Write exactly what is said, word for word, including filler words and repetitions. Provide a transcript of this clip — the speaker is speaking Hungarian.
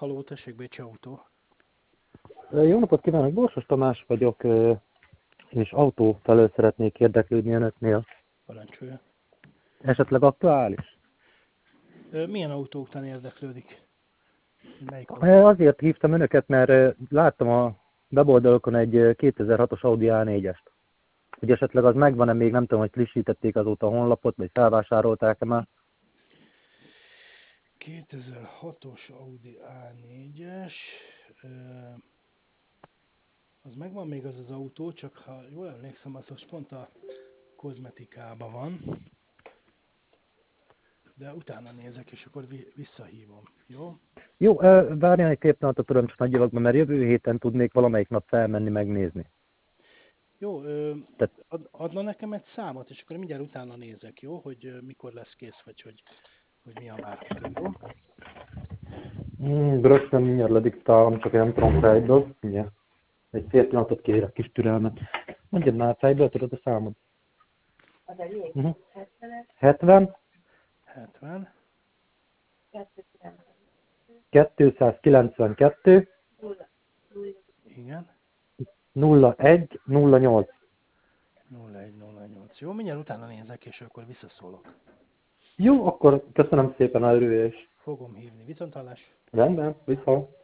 Haló, tessék, Bécsi Autó. Jó napot kívánok, Borsos Tamás vagyok, és autó felől szeretnék érdeklődni önöknél. Parancsolja. Esetleg aktuális? Milyen autó után érdeklődik? Melyik autó? Azért hívtam önöket, mert láttam a weboldalokon egy kétezer-hatos Audi á négyest. Hogy esetleg az megvan-e még, nem tudom, hogy frissítették azóta a honlapot, vagy felvásárolták-e már. kétezer-hatos Audi á négyes. Az megvan még az az autó, csak ha jól emlékszem, az most pont a kozmetikában van. De utána nézek, és akkor vi- visszahívom. Jó? Jó, várjál egy két pillanatot, tudom, csak nagyjából, mert jövő héten tudnék valamelyik nap felmenni, megnézni. Jó, ö, Tehát, ad, adna nekem egy számot, és akkor mindjárt utána nézek, jó? Hogy ö, mikor lesz kész, vagy hogy, hogy mi a várható, jó? mm, rögtön mindjárt lediktálom, csak nem tudom fejből. Mindjárt. Egy fél pillanatot kérek, kis türelmet. Mondjad már fejből, tudod a számot? Az enyém? Uh-huh. hetvenes, hetven, hetven, kétszázkilencvenkettő, nulla, nulla, igen, nulla egy nulla nyolc. nulla egy nulla nyolc. Jó, mindjárt utána nézek, és akkor visszaszólok. Jó, akkor köszönöm szépen a erős. Fogom hívni. Viszonthallás. Rendben, viszont.